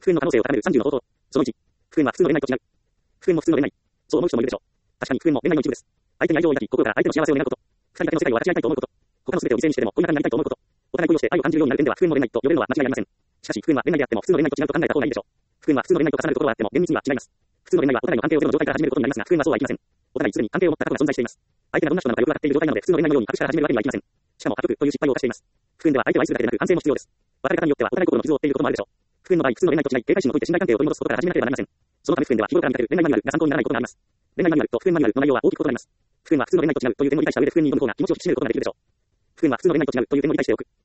不憤の可能性を高める30の方法。その1、不憤は普通の恋愛と違う。不憤も普通の恋愛。そう思う人もいるでしょう。確かに不憤も恋愛の一部です。相手に愛情を抱き、心から相手の幸せを願うこと。二人だけの世界を分かち合いたいと思うこと。他の全てを犠牲にしてでも恋仲になりたいと思うこと。お互い恋をして愛を感じるようになる点では不憤も恋愛と呼べるのは間違いありません。しかし、不憤は恋愛であっても普通の恋愛と違うと考えた方がいいでしょう。不憤は普通の恋愛と重なるところはあっても厳密には違います。普通の恋愛はお互いの関係をゼロの状態から始めることになりますが、不憤はそうはいきません。お互いすでに関係を持った過去が存在しています。相手がどんな人なのかよくわかっている状態なので、普通の恋愛のように隠しから始めるわけにはいきません。しかも、破局という失敗を犯しています。不憤では相手を愛するだけでなく反省も必要です。別れ方によってはお互い心の傷を負っていることもあるでしょう。不憤の場合、普通の恋愛と違い、警戒心を解いて信頼関係を取り戻すことから始めなければなりません。そのため不憤では日頃から見かける恋愛マニュアルが参考にならないことがあります。恋愛マニュアルと不憤マニュアルの内容は大きく異なります。不憤は普通の恋愛と違うという点を理解した上で不憤に挑む方が気持ちを引き締めることができるでしょう。不憤は普通の恋愛と違うという点を理解しておく。